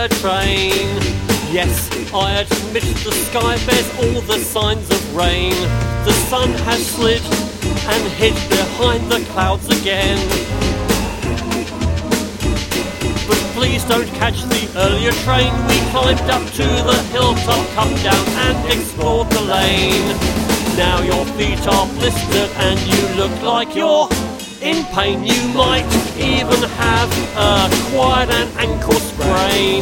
earlier train. Yes, I admit the sky bears all the signs of rain. The sun has slid and hid behind the clouds again. But please don't catch the earlier train. We climbed up to the hilltop, come down and explored the lane. Now your feet are blistered and you look like you're in pain. You might even have acquired an ankle sprain.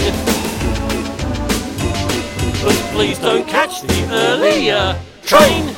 But please don't catch the earlier train.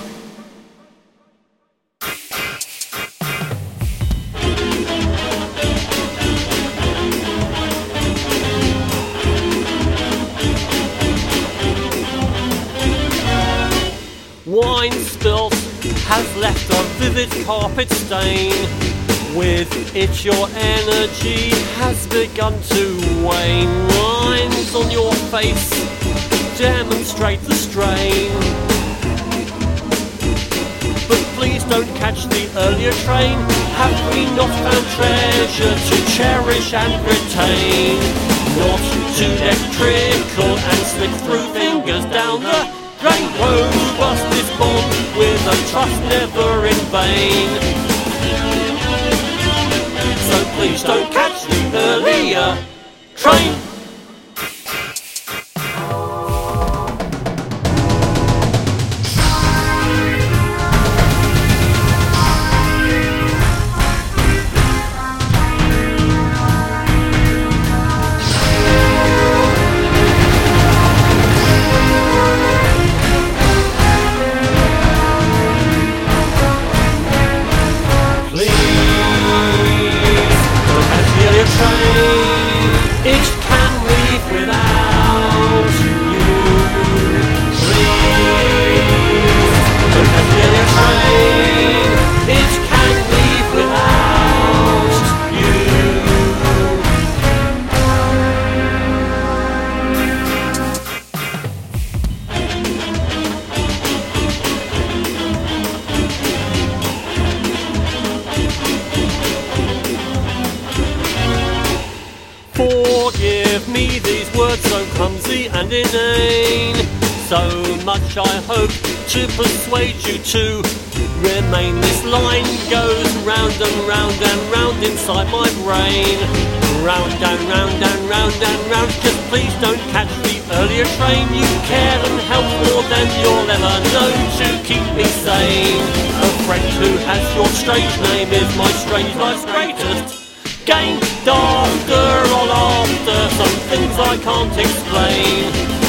Wine spilt has left a vivid carpet stain. With it your energy has begun to wane. Lines on your face demonstrate the strain. But please don't catch the earlier train. Have we not found treasure to cherish and retain? Not too electrical and slip through fingers down the drain. Robust is born with a trust never in vain. So please don't catch the earlier train. It can leave without you. Please don't catch the earlier train. It can leave without you. Forgive me these words so clumsy and inane. So much I hope to persuade you to remain. This line goes round and round and round inside my brain. Round and round and round and round. Just please don't catch the earlier train. You care and help more than you'll ever know to keep me sane. A friend who has your strange name is my strange life's greatest gain. After all after some things I can't explain.